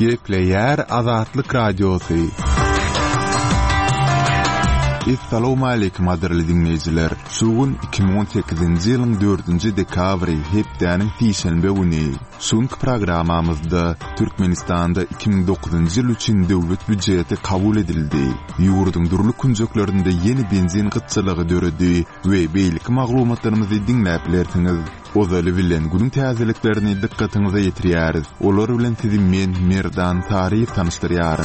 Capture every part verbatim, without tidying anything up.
Gepleyer Azatlyk Radiosu. Assalamu alaykum adirli dinleyijiler. Sugun iki bin on sekizinji ýylyň dördünji dekabry hepdäniň fiýşenbe güni. Şonky programamyzda Türkmenistanda iki bin dokuzunji ýyl üçin döwlet büdjeti kabul edildi. Ýurduň durly kunjoklarynda ýeni benzin gıtçylygy döredi we beýlik maglumatlarymyzy dinläp bilersiňiz. Ozaly bilen günüň täzeliklerini dikkatiňize ýetirýäris. Olar bilen sizi men Merdan Taryp tanışdyrýarym.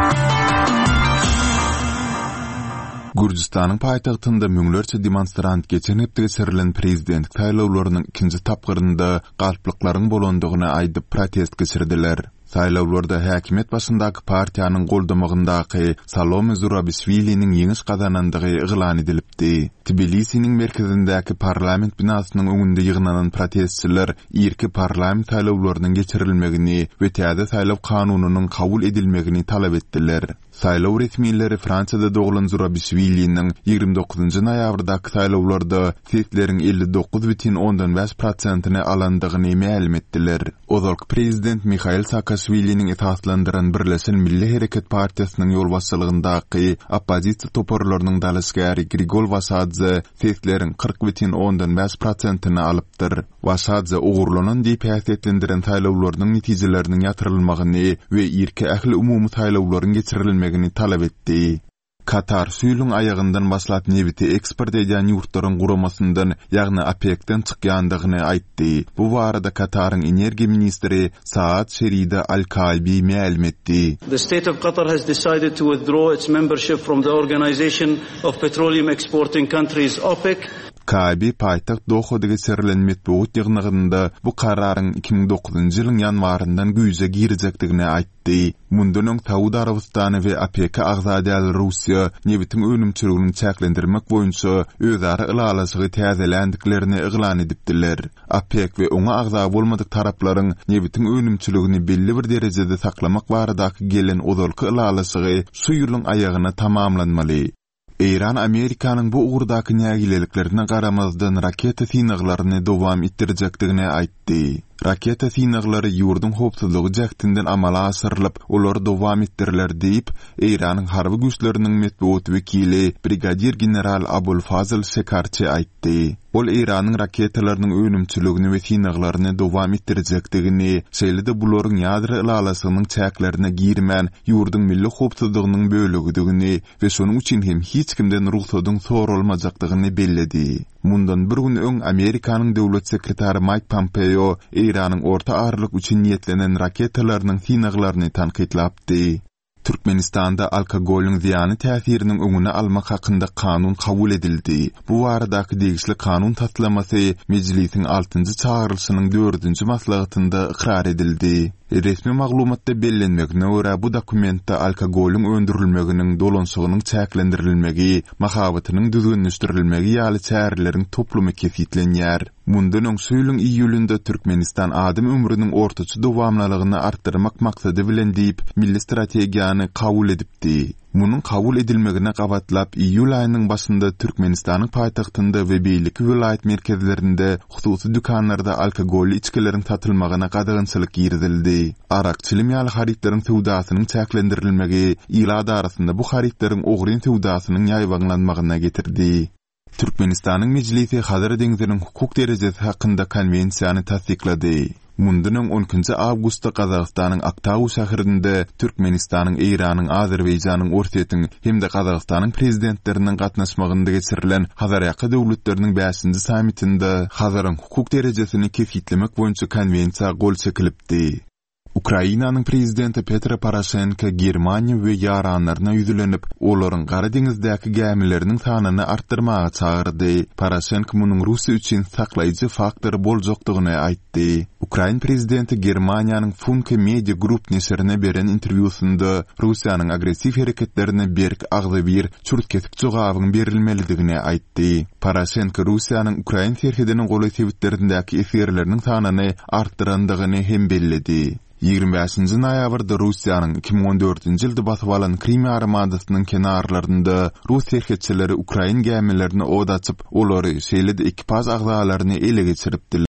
Gürjistanyň paýtagtynda müňlerçe demonstrant geçen hepde geçirilen prezident saýlawlarynyň ikinji tapgyrynda galplyklaryň bolandygyny aýdyp protest geçirdiler. Saýlawlarda häkimet başyndaky partiýanyň goldamagyndaky Salome Zurabishvili'nin ýeňiş gazanandygy eglan edilipdi. Tbilisi'nin merkezindäki parlament binasynyň öňünde ýygnanan protestçiler irki parlament saýlawlarynyň geçirilmegini we täze saýlaw kanunynyň kabul edilmegini talap etdiler. Saýlaw resmiýetleri Fransada doglan Zurabishvili'nin ýygrimi dokuzunji noýabrdaky saýlawlarda sesleriň elli dokuz bitin ondan beş prosentyny alandygyny ma'lum etdiler. Ozalky prezident Mikhail Saakashvili'nin esaslandyran Birleşen Milli Hereket Partiýasynyň ýol başçylygyndaky oppozisiýa toparlarynyň dalaşgary Grigol Vasadze sesleriň kırk bitin ondan beş prosentyny alypdyr. Vasadze ogurlanan diýip häsiýetlendiren saýlawlarynyň netijeleriniň ýatyrylmagyny we irki ähli umumy saýlawlaryň geçirilmegini talap etdi. Katar süýlüň ayagyndan başlap nebiti eksport edýän ýurtlaryň guramasyndan, ýagny OPEC-den çykýandygyny aýtdy. Bu barada Kataryň energiýa ministri Saad Sherida Al-Kalbi ma'lum etdi. The state of Qatar has decided to withdraw its membership from the Organization of Petroleum Exporting Countries OPEC. Kalbi paýtagt Dohada geçirilen metbuat ýygnygynda bu kararyň iki bin dokuzunji ýylyň ýanwaryndan güýje girjekdigini aýtdy. Mundan öň Saudi Arabistany we OPEC agzadäli Russiýa nebitiň önümçiligini çäklendirmek boýunça özara ýylalasy täzelendiklerini eglan edipdiler. OPEC we oňa agza bolmadyk taraplaryň nebitiň önümçiligini belli bir derejede saklamak baradaky gelen ozalky ýylalasy şu ýylyň aýagyna tamamlanmaly. Iran Amerikanyň bu ugurdaky nägileliklerine garamazdan raketa synaglaryny dowam etdirjekdigini aýtdy. Raketa synaglary ýurduň howpsuzlygy jahtynden amala asyrylyp, olar dowam etdiriler diýip Iranyň harby güýçleriniň metbuat wekili brigadir general Abul Fazl Shekarchi aýtdy. Ol Iranyň raketalarynyň önümçiligini we synaglaryny dowam etdirjekdigini, şeýle-de bularyň ýadry ýylalasynyň çäklerine girmän ýurduň milli howpsuzlygynyň bölügidigini we şonuň üçin hem hiç kimden ruhsatyň sorulmajakdygyny belledi. Mundan bir gün öň Amerikanyň döwlet sekretary Mike Pompeo Iranyň orta arlyk üçin niýetlenen raketalarynyň synaglaryny tanqidlapdy. Türkmenistanda alkogolüň ziýany täsiriniň öňüne almak hakynda kanun kabul edildi. Bu baradaky degişli kanun tatlamasy meclisiň altynjy çağrylşynyň dördünji maslahatynda ikrar edildi. Resmi maglumatda bellenmegine görä bu dokumentda alkogolüň öndürilmeginiň dolanşygynyň çäklendirilmegi, mahabatynyň düzgünleşdirilmegi ýaly çäreleriň toplumy kesitlenýär. Mundan öň süýlüň iýulynda Türkmenistan adam ömrüniň ortaçy dowamlylygyny artdyrmak maksady bilen diýip milli strategiýany kabul edipdi. Munun kabul edilmegine gabatlap iýul aýynyň başynda Türkmenistanyň paýtagtynda we beýlik vilayet merkezlerinde hususy dükanlarda alkogolly içkileriň satylmagyna gadagynçylyk girdildi. Arakçylym ýaly haritlaryň sowdasynyň çäklendirilmegi ýyla arasynda bu haritleriň ogry sowdasynyň ýaýbaglanmagyna getirdi. Türkmenistanyň meclisi Hazar deňiziniň hukuk derejesi hakynda konwensiýany tasdiklady. Mundan öň on ikinji awgustda Kazakstanyň Aktau şäherinde Türkmenistanyň, Iranyň, Azerbaýjanyň, Orsiýetiň hemde Kazakstanyň prezidentleriniň gatnaşmagynda geçirilen Hazarýaky döwletleriniň beşinji sammitinde Hazaryň hukuk derejesini kesitlemek boýunça konwensiýa gol çekilipdi. Ukrainanyň prezidenti Petro Poroshenko Germaniýa we ýaranlaryna ýüzlenip, olaryň Gara deňizdäki gämileriniň sanyny artdyrmaga çağırdy. Poroshenko munyň Russiýa üçin saklaýjy faktor boljakdygyny aýtdy. Ukraina prezidenti Germaniýanyň Funke Media Group neşrine beren interwýusynda Russiýanyň agressiv hereketlerine berk agzy bir çürtkesik jogabyň berilmelidigini aýtdy. Poroshenko Russiýanyň Ukraina serhediniň goly sebitlerindäki eserleriniň sanyny artdyrandygyny hem belledi. ýygrimi beşinji noýabrda Russiýanyň iki bin on dördünji ýylda basyp alan Krim armadasynyň kenarlarynda Rus serhetçileri Ukraina gämilerini od açyp, olary şeýle-de ekipaj agzalaryny ele geçiripdiler.